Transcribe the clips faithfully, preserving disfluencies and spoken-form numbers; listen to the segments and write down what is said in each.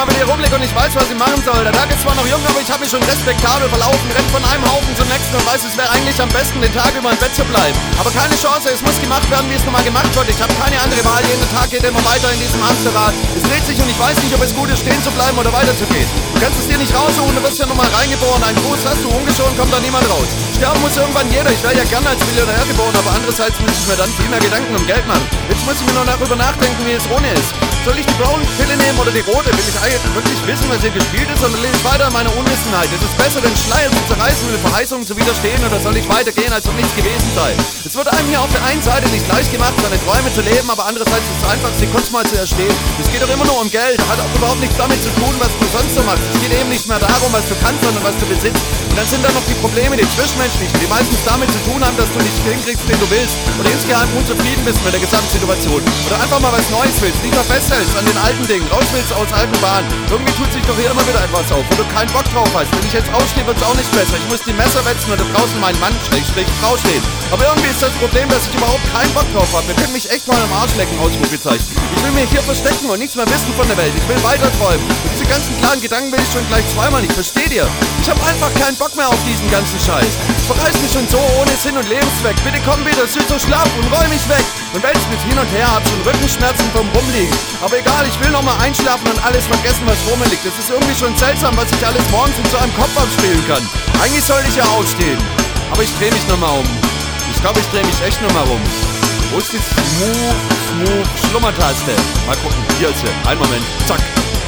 mit dir rumliege und ich weiß, was ich machen soll. Der Tag ist zwar noch jung, aber ich habe mich schon respektabel verlaufen. Renn von einem Haufen zum nächsten und weiß, es wäre eigentlich am besten, den Tag über im Bett zu bleiben. Aber keine Chance, es muss gemacht werden, wie es normal gemacht wird. Ich habe keine andere Wahl, jeden Tag geht immer weiter in diesem Hamsterrad. Es dreht sich und ich weiß nicht, ob es gut ist, stehen zu bleiben oder weiterzugehen. Du kannst es dir nicht raussuchen, du wirst ja nochmal reingeboren. Ein Gruß hast du ungeschoren, kommt da niemand raus. Sterben muss irgendwann jeder, ich wäre ja gerne als Millionär geboren, aber andererseits muss ich mir dann viel mehr Gedanken um Geld machen. Jetzt muss ich mir nur darüber nachdenken, wie es ohne ist. Soll ich die Brown-Pille nehmen oder die rote? Will ich eigentlich wirklich wissen, was hier gespielt ist, oder lebe ich weiter in meiner Unwissenheit? Ist es besser, den Schleier zu zerreißen und den Verheißungen zu widerstehen, oder soll ich weitergehen, als ob nichts gewesen sei? Es wird einem hier auf der einen Seite nicht leicht gemacht, seine Träume zu leben, aber andererseits ist es einfach, die Kunst mal zu erstehen. Es geht doch immer nur um Geld, hat auch überhaupt nichts damit zu tun, was du sonst so machst. Es geht eben nicht mehr darum, was du kannst, sondern was du besitzt. Und dann sind da noch die Probleme, die zwischenmenschlichen, die meistens damit zu tun haben, dass du nicht hinkriegst, den du willst, oder insgeheim unzufrieden bist mit der Gesamtsituation. Oder einfach mal was Neues willst, nicht mehr festhältst an den alten Dingen, raus willst aus alten Bahnen. Irgendwie tut sich doch hier immer wieder etwas auf, wo du keinen Bock drauf hast. Wenn ich jetzt aufstehe, wird's auch nicht besser. Ich muss die Messer wetzen und da draußen mein Mann, Schrägstrich, Frau stehen. Aber irgendwie ist das Problem, dass ich überhaupt keinen Bock drauf habe. Wir können mich echt mal am Arsch lecken, Ausrufezeichen. Ich will mich hier verstecken und nichts mehr wissen von der Welt. Ich will weiter träumen. Und diese ganzen klaren Gedanken will ich schon gleich zweimal nicht. Versteht ihr? Ich habe einfach keinen Bock mehr auf diesen ganzen Scheiß. Es verreißt mich schon so ohne Sinn und Lebenszweck. Bitte komm wieder, süß so schlapp und räum mich weg. Und wälz mich hin und her, hab schon Rückenschmerzen vom Rumliegen. Aber egal, ich will nochmal einschlafen und alles vergessen, was vor mir liegt. Es ist irgendwie schon seltsam, was ich alles morgens in so einem Kopf abspielen kann. Eigentlich sollte ich ja aufstehen. Aber ich dreh mich nochmal um. Ich glaube, ich dreh mich echt nochmal rum. Wo ist die Smooth, Smooth Schlummertaste? Mal gucken, hier ist sie. Einen Moment, zack.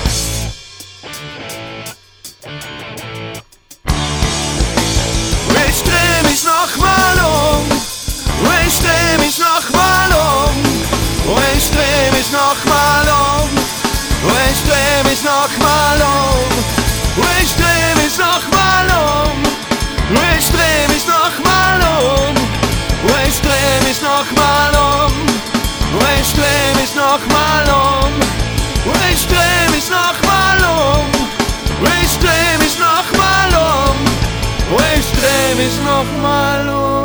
Ich dreh mich nochmal um. Ich dreh mich nochmal um. Ich dreh mich nochmal um. Ich dreh mich nochmal um. Ich dreh mich nochmal um. Ich dreh mich nochmal um. Ich dreh mich nochmal um. Ich dreh mich nochmal um. Ich dreh mich nochmal um. Ich dreh mich nochmal um. Ich dreh mich nochmal um.